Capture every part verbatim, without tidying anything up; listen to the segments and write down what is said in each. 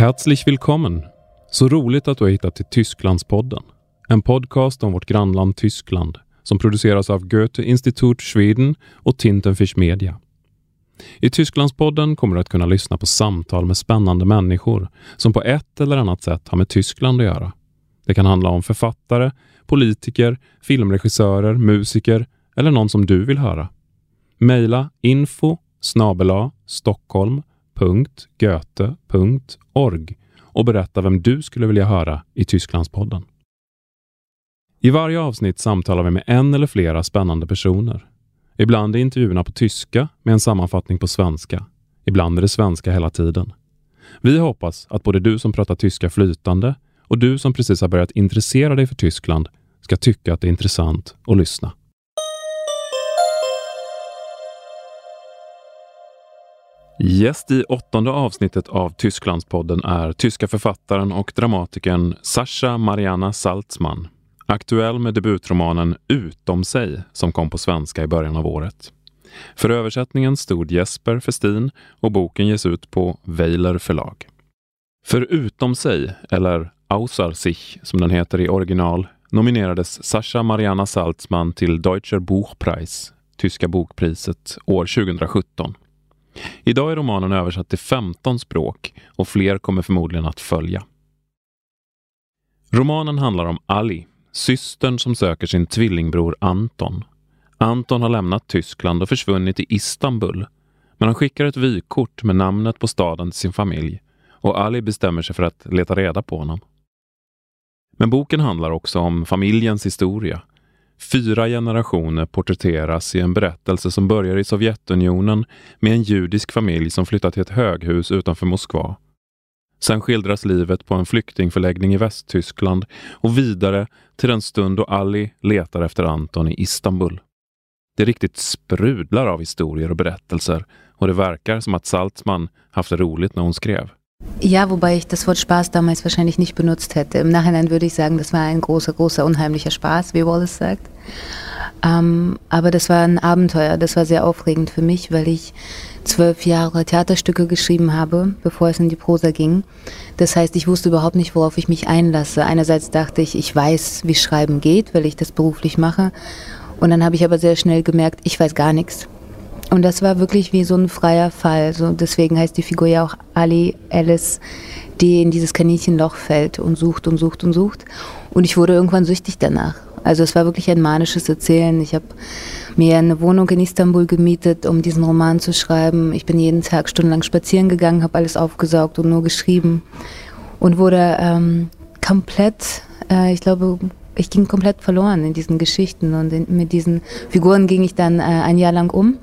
Herzlich willkommen! Så roligt att du har hittat till Tysklandspodden. En podcast om vårt grannland Tyskland som produceras av Goethe-Institut Schweden och Tintenfisch Media. I Tysklandspodden kommer du att kunna lyssna på samtal med spännande människor som på ett eller annat sätt har med Tyskland att göra. Det kan handla om författare, politiker, filmregissörer, musiker eller någon som du vill höra. Maila info snabel-a stockholm punkt goethe punkt org och berätta vem du skulle vilja höra i Tysklandspodden. I varje avsnitt samtalar vi med en eller flera spännande personer. Ibland är intervjuerna på tyska med en sammanfattning på svenska. Ibland är det svenska hela tiden. Vi hoppas att både du som pratar tyska flytande och du som precis har börjat intressera dig för Tyskland ska tycka att det är intressant att lyssna. Gäst i åttonde avsnittet av Tysklandspodden är tyska författaren och dramatikern Sascha Marianna Saltzman. Aktuell med debutromanen Utom sig som kom på svenska i början av året. För översättningen stod Jesper Festin och boken ges ut på Weiler förlag. För Utom sig, eller Außer sich som den heter i original, nominerades Sascha Marianna Saltzman till Deutscher Buchpreis, tyska bokpriset, år tjugohundrasjutton. Idag är romanen översatt till femton språk och fler kommer förmodligen att följa. Romanen handlar om Ali, systern som söker sin tvillingbror Anton. Anton har lämnat Tyskland och försvunnit i Istanbul, men han skickar ett vykort med namnet på staden till sin familj och Ali bestämmer sig för att leta reda på honom. Men boken handlar också om familjens historia. Fyra generationer porträtteras i en berättelse som börjar i Sovjetunionen med en judisk familj som flyttat till ett höghus utanför Moskva. Sen skildras livet på en flyktingförläggning i Västtyskland och vidare till den stund då Ali letar efter Anton i Istanbul. Det riktigt sprudlar av historier och berättelser och det verkar som att Saltzman haft det roligt när hon skrev. Ja, wobei ich das Wort Spaß damals wahrscheinlich nicht benutzt hätte. Im Nachhinein würde ich sagen, das war ein großer, großer, unheimlicher Spaß, wie Wallace sagt. Ähm, aber das war ein Abenteuer, das war sehr aufregend für mich, weil ich zwölf Jahre Theaterstücke geschrieben habe, bevor es in die Prosa ging. Das heißt, ich wusste überhaupt nicht, worauf ich mich einlasse. Einerseits dachte ich, ich weiß, wie Schreiben geht, weil ich das beruflich mache. Und dann habe ich aber sehr schnell gemerkt, ich weiß gar nichts. Und das war wirklich wie so ein freier Fall. So, deswegen heißt die Figur ja auch Ali, Alice, die in dieses Kaninchenloch fällt und sucht und sucht und sucht. Und ich wurde irgendwann süchtig danach. Also es war wirklich ein manisches Erzählen. Ich habe mir eine Wohnung in Istanbul gemietet, um diesen Roman zu schreiben. Ich bin jeden Tag stundenlang spazieren gegangen, habe alles aufgesaugt und nur geschrieben. Und wurde ähm, komplett, äh, ich glaube... Ich ging komplett verloren in diesen Geschichten und in, mit diesen Figuren ging ich dann äh, ein Jahr lang um.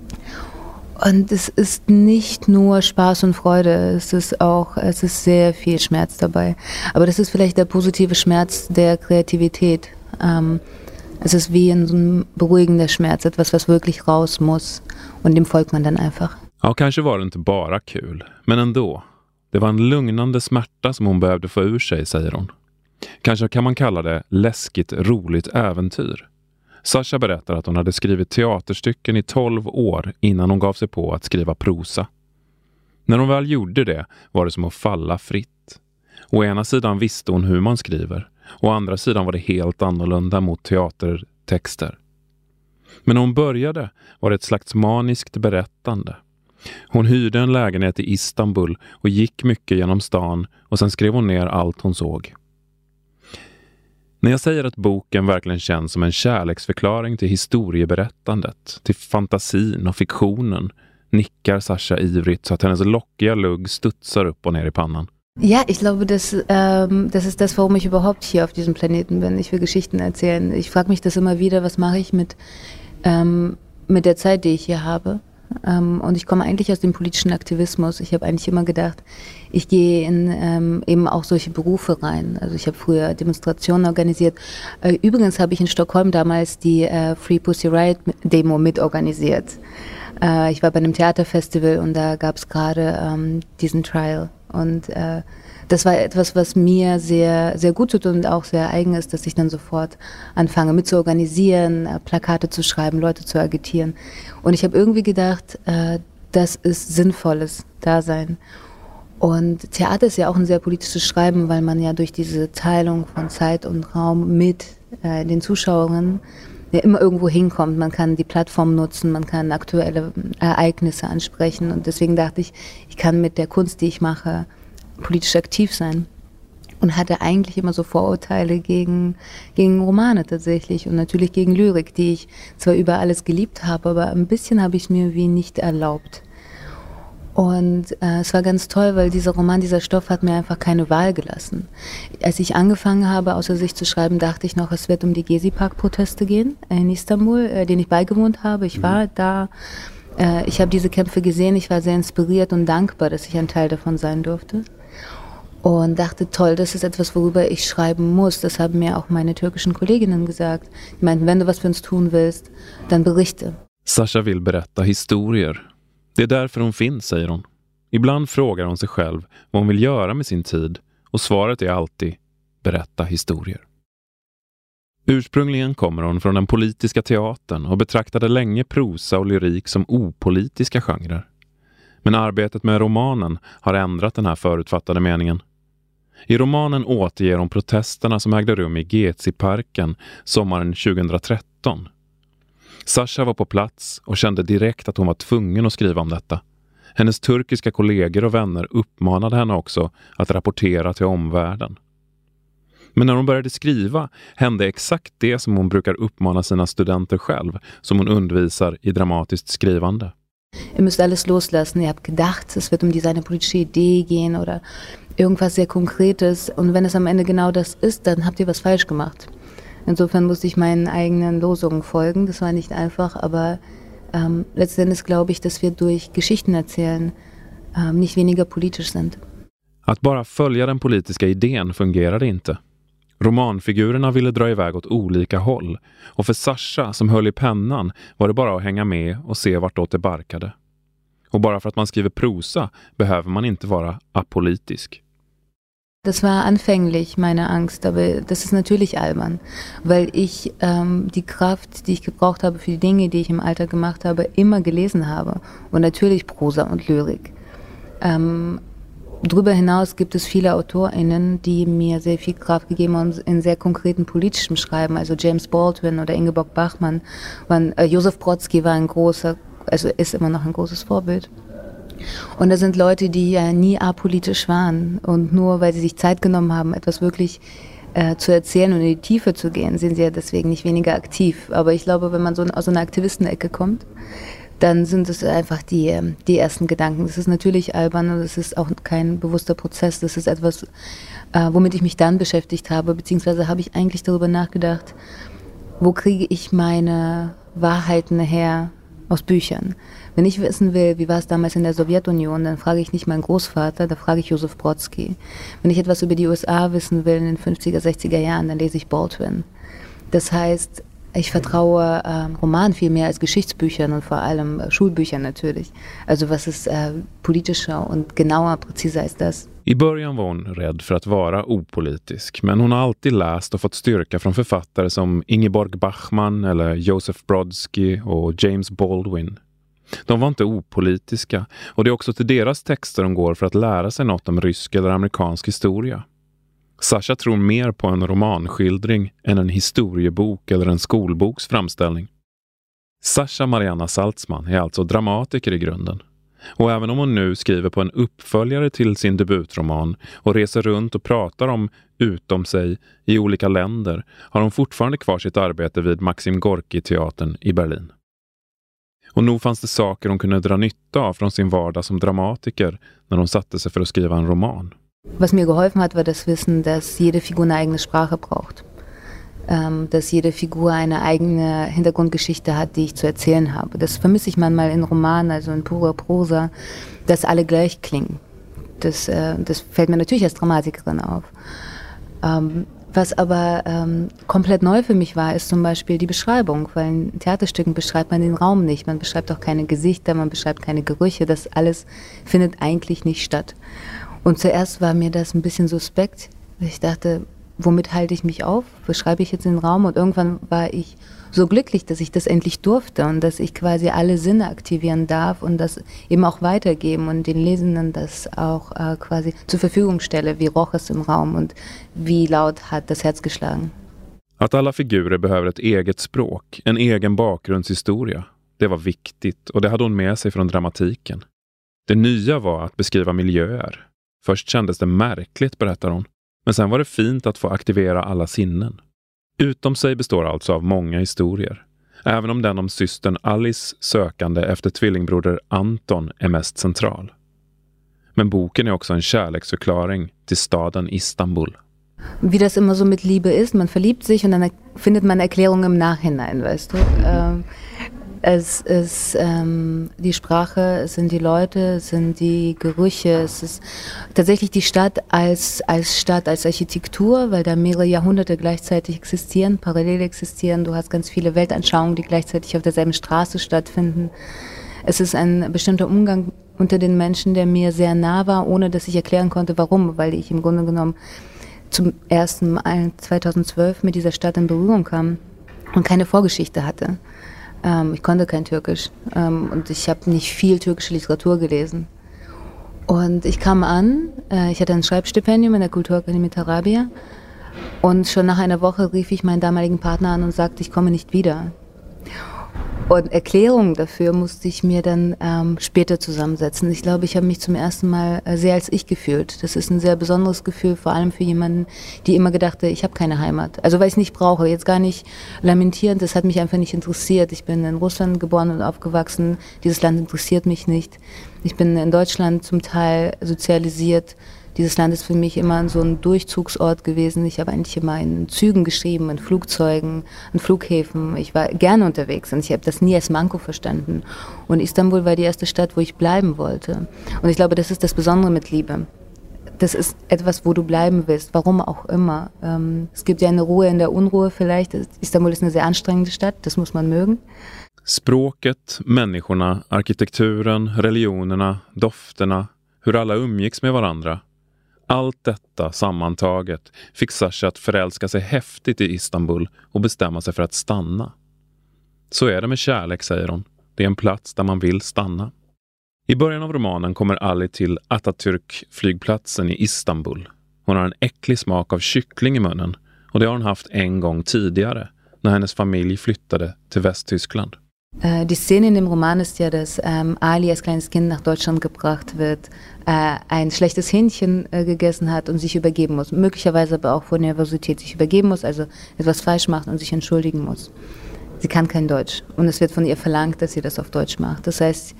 Und es ist nicht nur Spaß und Freude, es ist auch, es ist sehr viel Schmerz dabei. Aber das ist vielleicht der positive Schmerz der Kreativität. Ähm, es ist wie in so ein beruhigender Schmerz, etwas, was wirklich raus muss und dem folgt man dann einfach. Ja, kanske var det inte bara kul, men ändå. Det var en lugnande smärta som hon behövde få ur sig, säger hon. Kanske kan man kalla det läskigt roligt äventyr. Sascha berättar att hon hade skrivit teaterstycken i tolv år innan hon gav sig på att skriva prosa. När hon väl gjorde det var det som att falla fritt. Å ena sidan visste hon hur man skriver, å andra sidan var det helt annorlunda mot teatertexter. Men när hon började var det ett slags maniskt berättande. Hon hyrde en lägenhet i Istanbul och gick mycket genom stan och sen skrev hon ner allt hon såg. När jag säger att boken verkligen känns som en kärleksförklaring till historieberättandet, till fantasin och fiktionen, nickar Sascha ivrigt så att hennes lockiga lugg studsar upp och ner i pannan. Ja, ich glaube, das, ähm, das ist das, warum ich überhaupt hier auf diesem Planeten bin. Ich will Geschichten erzählen. Ich frage mich das immer wieder, was mache ich mit, ähm, mit der Zeit, die ich hier habe. Ähm, und ich komme eigentlich aus dem politischen Aktivismus. Ich habe eigentlich immer gedacht, ich gehe in ähm, eben auch solche Berufe rein. Also ich habe früher Demonstrationen organisiert. Äh, übrigens habe ich in Stockholm damals die äh, Free Pussy Riot Demo mitorganisiert. Äh, ich war bei einem Theaterfestival und da gab es gerade ähm, diesen Trial. Und äh, das war etwas, was mir sehr, sehr gut tut und auch sehr eigen ist, dass ich dann sofort anfange mit zu organisieren, äh, Plakate zu schreiben, Leute zu agitieren. Und ich habe irgendwie gedacht, äh, das ist sinnvolles Dasein. Und Theater ist ja auch ein sehr politisches Schreiben, weil man ja durch diese Teilung von Zeit und Raum mit äh, den Zuschauerinnen ja immer irgendwo hinkommt. Man kann die Plattform nutzen, man kann aktuelle Ereignisse ansprechen. Und deswegen dachte ich, ich kann mit der Kunst, die ich mache, politisch aktiv sein. Und hatte eigentlich immer so Vorurteile gegen, gegen Romane tatsächlich und natürlich gegen Lyrik, die ich zwar über alles geliebt habe, aber ein bisschen habe ich es mir wie nicht erlaubt. Und äh, es war ganz toll, weil dieser Roman, dieser Stoff hat mir einfach keine Wahl gelassen. Als ich angefangen habe, außer sich zu schreiben, dachte ich noch, es wird um die Gezi-Park-Proteste gehen in Istanbul, äh, denen ich beigewohnt habe. Ich war da, äh, ich habe diese Kämpfe gesehen, ich war sehr inspiriert und dankbar, dass ich ein Teil davon sein durfte. Und dachte, toll, das ist etwas, worüber ich schreiben muss. Das haben mir auch meine türkischen Kolleginnen gesagt. Die meinten, wenn du was für uns tun willst, dann berichte. Sasha vill berätta historier. Det är därför hon finns, säger hon. Ibland frågar hon sig själv vad hon vill göra med sin tid och svaret är alltid berätta historier. Ursprungligen kommer hon från den politiska teatern och betraktade länge prosa och lyrik som opolitiska genrer. Men arbetet med romanen har ändrat den här förutfattade meningen. I romanen återger hon protesterna som ägde rum i Gezi-parken sommaren tjugohundratretton. Sasha var på plats och kände direkt att hon var tvungen att skriva om detta. Hennes turkiska kollegor och vänner uppmanade henne också att rapportera till omvärlden. Men när hon började skriva hände exakt det som hon brukar uppmana sina studenter själv, som hon undervisar i dramatiskt skrivande. Ihr müsst alles loslassen, ihr habt gedacht, es wird um diese eine politische Idee gehen oder irgendwas sehr Konkretes und wenn es am Ende genau das ist, dann habt ihr was falsch gemacht. Insofern musste ich meinen eigenen Losungen folgen, das war nicht einfach, aber ähm, letztendlich glaube ich, dass wir durch Geschichten erzählen ähm, nicht weniger politisch sind. Att bara följa den politiska idén fungerade inte. Romanfigurerna ville dra iväg åt olika håll och för Sasha som höll i pennan var det bara att hänga med och se vartåt det barkade. Och bara för att man skriver prosa behöver man inte vara apolitisk. Das war anfänglich meine Angst, aber das ist natürlich albern, weil ich ähm, die Kraft, die ich gebraucht habe für die Dinge, die ich im Alter gemacht habe, immer gelesen habe und natürlich Prosa und Lyrik. Ähm, Darüber hinaus gibt es viele AutorInnen, die mir sehr viel Kraft gegeben haben in sehr konkreten politischem Schreiben. Also James Baldwin oder Ingeborg Bachmann. Waren, äh, Josef Brodsky war ein großer, also ist immer noch ein großes Vorbild. Und das sind Leute, die ja nie apolitisch waren. Und nur weil sie sich Zeit genommen haben, etwas wirklich äh, zu erzählen und in die Tiefe zu gehen, sind sie ja deswegen nicht weniger aktiv. Aber ich glaube, wenn man so aus so einer Aktivistenecke kommt, dann sind es einfach die, die ersten Gedanken. Das ist natürlich albern und es ist auch kein bewusster Prozess. Das ist etwas, äh, womit ich mich dann beschäftigt habe, beziehungsweise habe ich eigentlich darüber nachgedacht, wo kriege ich meine Wahrheiten her aus Büchern. Wenn ich wissen will, wie war es damals in der Sowjetunion, dann frage ich nicht meinen Großvater, da frage ich Josef Brodsky. Wenn ich etwas über die U S A wissen will in den fünfziger, sechziger Jahren, dann lese ich Baldwin. Das heißt, ich vertraue äh, Romanen viel mehr als Geschichtsbüchern und vor allem äh, Schulbüchern natürlich. Also was ist äh, politischer und genauer, präziser als das? I början var hon rädd för att vara opolitisk, men hon har alltid läst och fått styrka från författare som Ingeborg Bachmann eller Joseph Brodsky och James Baldwin. De var inte opolitiska och det är också till deras texter de går för att lära sig något om rysk eller amerikansk historia. Sasha tror mer på en romanskildring än en historiebok eller en skolboks framställning. Sasha Marianna Saltzman är alltså dramatiker i grunden. Och även om hon nu skriver på en uppföljare till sin debutroman och reser runt och pratar om utom sig i olika länder har hon fortfarande kvar sitt arbete vid Maxim Gorki-teatern i Berlin. Och nog fanns det saker hon kunde dra nytta av från sin vardag som dramatiker när hon satte sig för att skriva en roman. Was mir geholfen hat, war das Wissen, dass jede Figur eine eigene Sprache braucht. Ähm, dass jede Figur eine eigene Hintergrundgeschichte hat, die ich zu erzählen habe. Das vermisse ich manchmal in Romanen, also in purer Prosa, dass alle gleich klingen. Das, äh, das fällt mir natürlich als Dramatikerin auf. Ähm, was aber ähm, komplett neu für mich war, ist zum Beispiel die Beschreibung, weil in Theaterstücken beschreibt man den Raum nicht, man beschreibt auch keine Gesichter, man beschreibt keine Gerüche, das alles findet eigentlich nicht statt. Und zuerst war mir das ein bisschen suspekt. Ich dachte, womit halte ich mich auf? Was schreibe ich jetzt in den Raum? Und irgendwann war ich so glücklich, dass ich das endlich durfte und dass ich quasi alle Sinne aktivieren darf und das eben auch weitergeben und den Lesenden das auch äh, quasi zur Verfügung stelle. Wie roch es im Raum und wie laut hat das Herz geschlagen. Att alla figurer behöver ett eget språk, en egen bakgrundshistoria, det var viktigt och det hade hon med sig från dramatiken. Det nya var att beskriva miljöer. Först kändes det märkligt, berättar hon, men sen var det fint att få aktivera alla sinnen. Utom sig består alltså av många historier, även om den om systern Alice sökande efter tvillingbroder Anton är mest central. Men boken är också en kärleksförklaring till staden Istanbul. Wie das immer so mit Liebe ist, man verliebt sich und dann findet man Erklärungen im Nachhinein, weißt du. Ähm, es ist ähm, die Sprache, es sind die Leute, es sind die Gerüche, es ist tatsächlich die Stadt als, als Stadt, als Architektur, weil da mehrere Jahrhunderte gleichzeitig existieren, parallel existieren. Du hast ganz viele Weltanschauungen, die gleichzeitig auf derselben Straße stattfinden. Es ist ein bestimmter Umgang unter den Menschen, der mir sehr nah war, ohne dass ich erklären konnte, warum, weil ich im Grunde genommen zum ersten Mal zweitausendzwölf mit dieser Stadt in Berührung kam und keine Vorgeschichte hatte. Ähm, ich konnte kein Türkisch ähm, und ich habe nicht viel türkische Literatur gelesen. Und ich kam an, äh, ich hatte ein Schreibstipendium in der Kulturakademie Tarabya und schon nach einer Woche rief ich meinen damaligen Partner an und sagte, ich komme nicht wieder. Und Erklärungen dafür musste ich mir dann ähm, später zusammensetzen. Ich glaube, ich habe mich zum ersten Mal äh, sehr als ich gefühlt. Das ist ein sehr besonderes Gefühl, vor allem für jemanden, die immer gedachte, ich habe keine Heimat. Also weil ich es nicht brauche, jetzt gar nicht lamentierend, das hat mich einfach nicht interessiert. Ich bin in Russland geboren und aufgewachsen, dieses Land interessiert mich nicht. Ich bin in Deutschland zum Teil sozialisiert. Dieses Land ist für mich immer so ein Durchzugsort gewesen. Ich habe eigentlich immer in Zügen geschrieben, in Flugzeugen, in Flughäfen. Ich war gerne unterwegs und ich habe das nie als Manko verstanden. Und Istanbul war die erste Stadt, wo ich bleiben wollte. Und ich glaube, das ist das Besondere mit Liebe. Das ist etwas, wo du bleiben willst, warum auch immer. Ähm, es gibt ja eine Ruhe in der Unruhe vielleicht. Istanbul ist eine sehr anstrengende Stadt, das muss man mögen. Språket, människorna, arkitekturen, religionerna, dofterna, hur alla umgicks med varandra. Allt detta sammantaget fick Sasha att förälska sig häftigt i Istanbul och bestämma sig för att stanna. Så är det med kärlek, säger hon. Det är en plats där man vill stanna. I början av romanen kommer Ali till Atatürk-flygplatsen i Istanbul. Hon har en äcklig smak av kyckling i munnen och det har hon haft en gång tidigare när hennes familj flyttade till Västtyskland. Die Szene in dem Roman ist ja, dass ähm, Ali als kleines Kind nach Deutschland gebracht wird, äh, ein schlechtes Hähnchen äh, gegessen hat und sich übergeben muss. Möglicherweise aber auch vor Nervosität sich übergeben muss, also etwas falsch macht und sich entschuldigen muss. Sie kann kein Deutsch und es wird von ihr verlangt, dass sie das auf Deutsch macht. Das heißt,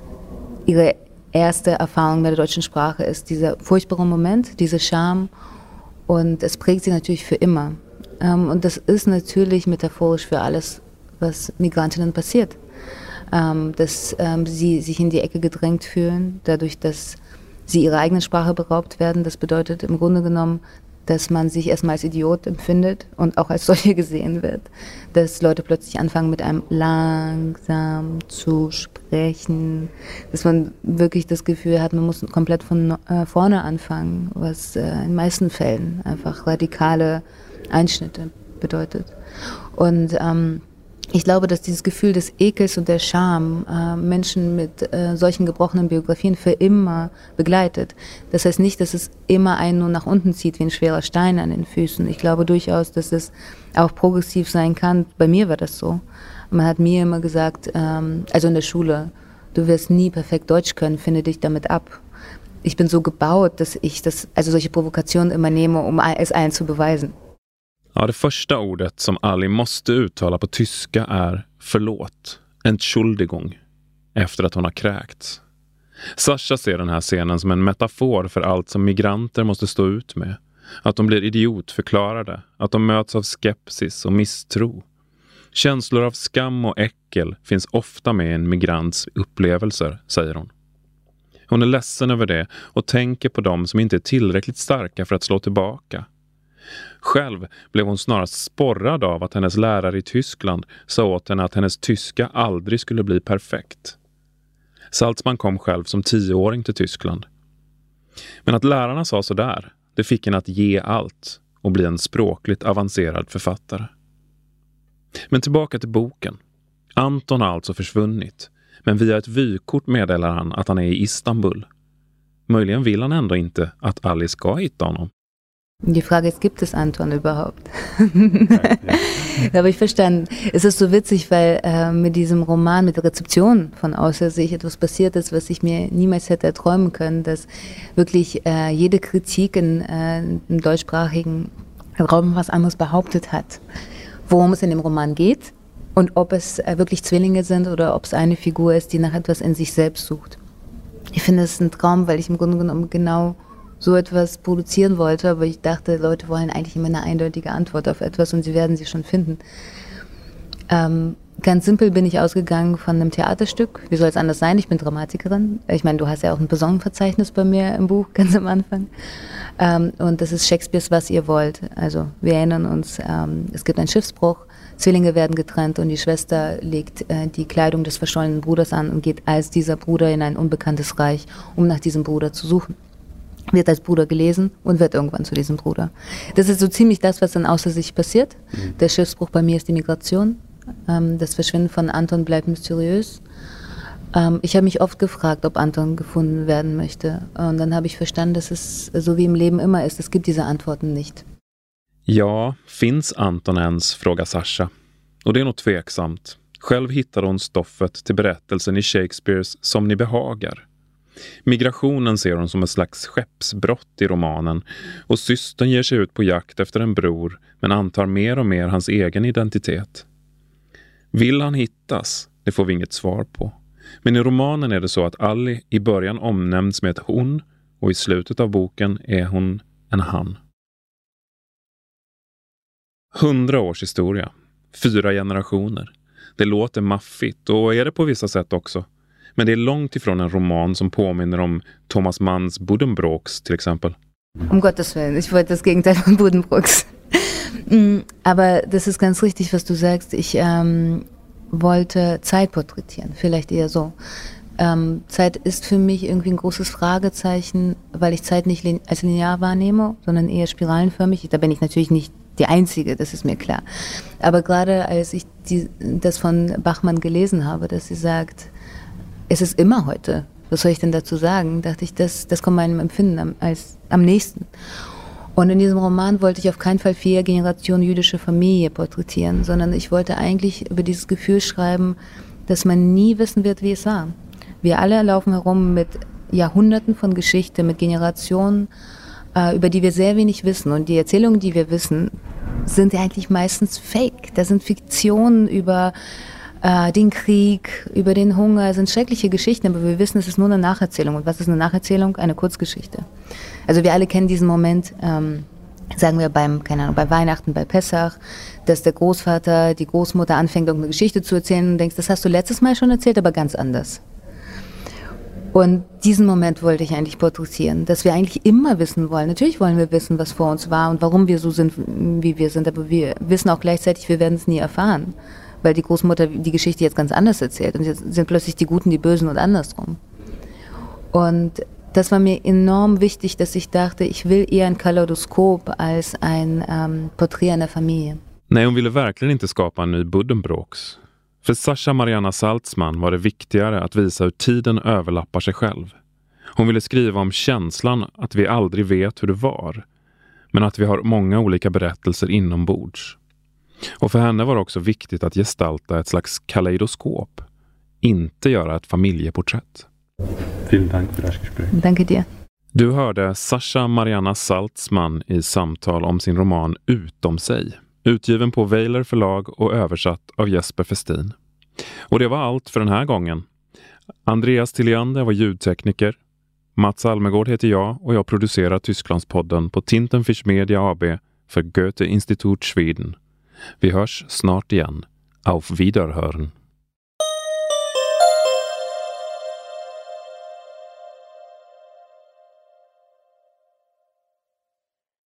ihre erste Erfahrung mit der deutschen Sprache ist dieser furchtbare Moment, diese Scham und es prägt sie natürlich für immer. Ähm, und das ist natürlich metaphorisch für alles, was Migrantinnen passiert. Ähm, dass ähm, sie sich in die Ecke gedrängt fühlen, dadurch, dass sie ihrer eigenen Sprache beraubt werden. Das bedeutet im Grunde genommen, dass man sich erstmal als Idiot empfindet und auch als solche gesehen wird. Dass Leute plötzlich anfangen, mit einem langsam zu sprechen. Dass man wirklich das Gefühl hat, man muss komplett von äh, vorne anfangen, was äh, in den meisten Fällen einfach radikale Einschnitte bedeutet. Und ähm, ich glaube, dass dieses Gefühl des Ekels und der Scham äh, Menschen mit äh, solchen gebrochenen Biografien für immer begleitet. Das heißt nicht, dass es immer einen nur nach unten zieht wie ein schwerer Stein an den Füßen. Ich glaube durchaus, dass es auch progressiv sein kann. Bei mir war das so. Man hat mir immer gesagt, ähm, also in der Schule, du wirst nie perfekt Deutsch können, finde dich damit ab. Ich bin so gebaut, dass ich das, also solche Provokationen immer nehme, um es allen zu beweisen. Ja, det första ordet som Ali måste uttala på tyska är förlåt, Entschuldigung, efter att hon har kräkts. Sasha ser den här scenen som en metafor för allt som migranter måste stå ut med. Att de blir idiotförklarade, att de möts av skepsis och misstro. Känslor av skam och äckel finns ofta med i en migrants upplevelser, säger hon. Hon är ledsen över det och tänker på dem som inte är tillräckligt starka för att slå tillbaka. Själv blev hon snarast sporrad av att hennes lärare i Tyskland sa åt henne att hennes tyska aldrig skulle bli perfekt. Saltzman kom själv som tioåring till Tyskland. Men att lärarna sa så där, det fick henne att ge allt och bli en språkligt avancerad författare. Men tillbaka till boken. Anton har alltså försvunnit, men via ett vykort meddelar han att han är i Istanbul. Möjligen vill han ändå inte att Alice ska hitta honom. Die Frage ist, gibt es Anton überhaupt? Da habe ich verstanden. Es ist so witzig, weil äh, mit diesem Roman, mit der Rezeption von Außer sich etwas passiert ist, was ich mir niemals hätte erträumen können, dass wirklich äh, jede Kritik in, äh, im deutschsprachigen Raum was anderes behauptet hat. Worum es in dem Roman geht und ob es äh, wirklich Zwillinge sind oder ob es eine Figur ist, die nach etwas in sich selbst sucht. Ich finde es ein Traum, weil ich im Grunde genommen genau so etwas produzieren wollte, aber ich dachte, Leute wollen eigentlich immer eine eindeutige Antwort auf etwas und sie werden sie schon finden. Ähm, ganz simpel bin ich ausgegangen von einem Theaterstück. Wie soll es anders sein? Ich bin Dramatikerin. Ich meine, du hast ja auch ein Personenverzeichnis bei mir im Buch, ganz am Anfang. Ähm, und das ist Shakespeares Was ihr wollt. Also wir erinnern uns, ähm, es gibt einen Schiffsbruch, Zwillinge werden getrennt und die Schwester legt äh, die Kleidung des verschollenen Bruders an und geht als dieser Bruder in ein unbekanntes Reich, um nach diesem Bruder zu suchen. Wird als Bruder gelesen und wird irgendwann zu diesem Bruder. Das ist so ziemlich das, was dann außer sich passiert. Mhm. Der Schiffsbruch bei mir ist die Migration. Ähm, das Verschwinden von Anton bleibt mysteriös. Ähm, ich habe mich oft gefragt, ob Anton gefunden werden möchte. Und dann habe ich verstanden, dass es so wie im Leben immer ist. Es gibt diese Antworten nicht. Ja, finns Anton ens, frågar Sasha. Och det är nog tveksamt. Själv hittar hon stoffet till berättelsen i Shakespeares Som ni behagar. Migrationen ser hon som ett slags skeppsbrott i romanen och systern ger sig ut på jakt efter en bror men antar mer och mer hans egen identitet. Vill han hittas? Det får vi inget svar på. Men i romanen är det så att Ali i början omnämns med ett hon och i slutet av boken är hon en han. Hundra års historia. Fyra generationer. Det låter maffigt och är det på vissa sätt också. Men det är långt ifrån en roman som påminner om Thomas Manns Buddenbrooks till exempel. Um Gottes Willen, ich wollte das Gegenteil von Buddenbrooks. Aber das ist ganz richtig, was du sagst. Ich ähm, wollte Zeit porträtieren, vielleicht eher so. Ähm, Zeit ist für mich irgendwie ein großes Fragezeichen, weil ich Zeit nicht lin- als linear wahrnehme, sondern eher spiralenförmig. Da bin ich natürlich nicht die Einzige, das ist mir klar. Aber gerade als ich die, das von Bachmann gelesen habe, dass sie sagt, es ist immer heute. Was soll ich denn dazu sagen? Dachte ich, das, das kommt meinem Empfinden am, als, am nächsten. Und in diesem Roman wollte ich auf keinen Fall vier Generationen jüdische Familie porträtieren, sondern ich wollte eigentlich über dieses Gefühl schreiben, dass man nie wissen wird, wie es war. Wir alle laufen herum mit Jahrhunderten von Geschichte, mit Generationen, äh, über die wir sehr wenig wissen. Und die Erzählungen, die wir wissen, sind ja eigentlich meistens fake. Das sind Fiktionen über den Krieg, über den Hunger, sind schreckliche Geschichten, aber wir wissen, es ist nur eine Nacherzählung. Und was ist eine Nacherzählung? Eine Kurzgeschichte. Also wir alle kennen diesen Moment, ähm, sagen wir beim, keine Ahnung, bei Weihnachten, bei Pessach, dass der Großvater, die Großmutter anfängt, irgendeine Geschichte zu erzählen und denkst, das hast du letztes Mal schon erzählt, aber ganz anders. Und diesen Moment wollte ich eigentlich porträtieren, dass wir eigentlich immer wissen wollen. Natürlich wollen wir wissen, was vor uns war und warum wir so sind, wie wir sind, aber wir wissen auch gleichzeitig, wir werden es nie erfahren. Weil die Großmutter die Geschichte jetzt ganz anders erzählt. Und jetzt sind plötzlich die Guten die Bösen und andersrum. Und das war mir enorm wichtig, dass ich dachte, ich will eher ein Kaleidoskop als ein ähm, Porträt einer Familie. Nej, hon ville verkligen inte skapa en ny Buddenbrooks. För Sasha Mariana Saltzman var det viktigare att visa hur tiden överlappar sig själv. Hon ville skriva om känslan att vi aldrig vet hur det var, men att vi har många olika berättelser inombords. Och för henne var det också viktigt att gestalta ett slags kaleidoskop, inte göra ett familjeporträtt. Vielen Dank för det här Gespräch. Danke dir. Du hörde Sasha Mariana Saltzman i samtal om sin roman Utom sig, utgiven på Weiler förlag och översatt av Jesper Festin. Och det var allt för den här gången. Andreas Tilliander var ljudtekniker. Mats Almegård heter jag och jag producerar Tysklandspodden på Tintenfisch Media A B för Goethe Institut Schweden. Vi hörs snart igen. Auf Wiederhören.